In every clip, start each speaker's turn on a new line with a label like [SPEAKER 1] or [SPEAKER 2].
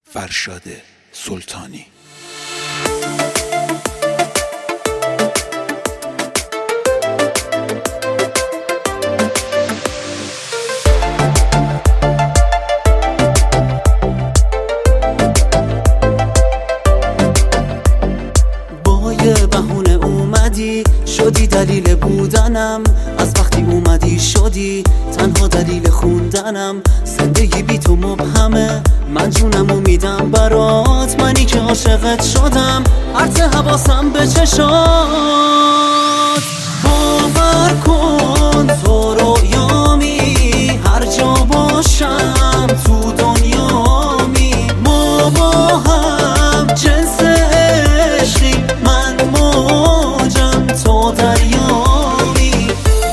[SPEAKER 1] فرشاد سلطانی.
[SPEAKER 2] با یه بهونه اومدی شدی دلیل بودنم، از وقتی اومدی شدی تنها دلیل خوندنم. زندگی بی تو مبهمه، من جونمو میدم برات، منی که عاشقت شدم، هرچه حواسم به چشات. باور کن تو رویامی، هر جا باشم تو دنیامی. ما با هم جنس عشقی، من موجم تو دریامی.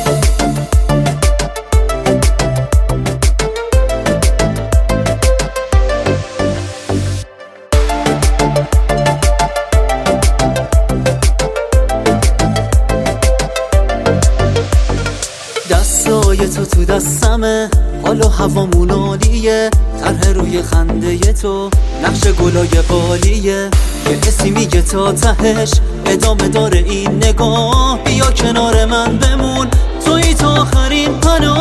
[SPEAKER 2] دستای تو دستمه، حال و هوامون عالیه، طرح روی خنده تو نقش گلای قالیه. یه حسی میگه تا تهش ادامه داره این نگاه، بیا کنار من بمون، تویی تا آخرین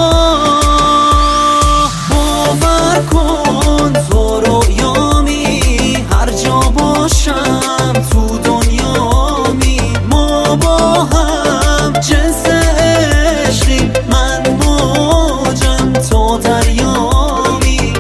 [SPEAKER 2] پناه. باور کن تو رویامی، هر جا باشم تو دنیامی. ما با هم جنس عشقی، من موجم تو دریامی.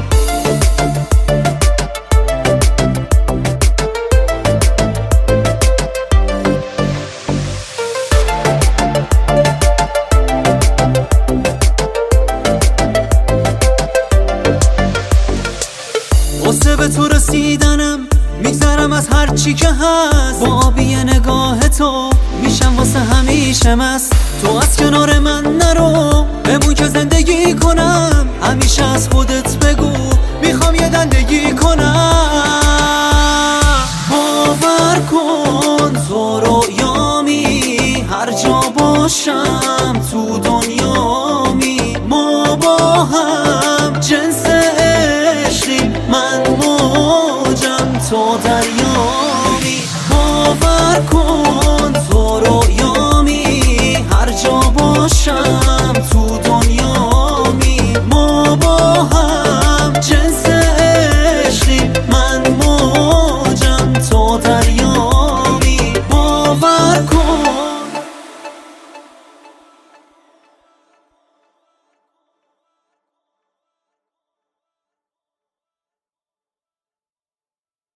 [SPEAKER 2] واسه به تو رسیدنم میگذرم از هر چی که هست، با آبی نگاه تو میشم واسه همیشه مست. تو از کنار من نرو، بمون که زندگی کنم، همیشه از خودت بگو میخوام یه دندگی کنم. باور کن تو رویامی، هر جا باشم تو دنیامی. ما با هم جنس عشقی، من موجم تو دریا.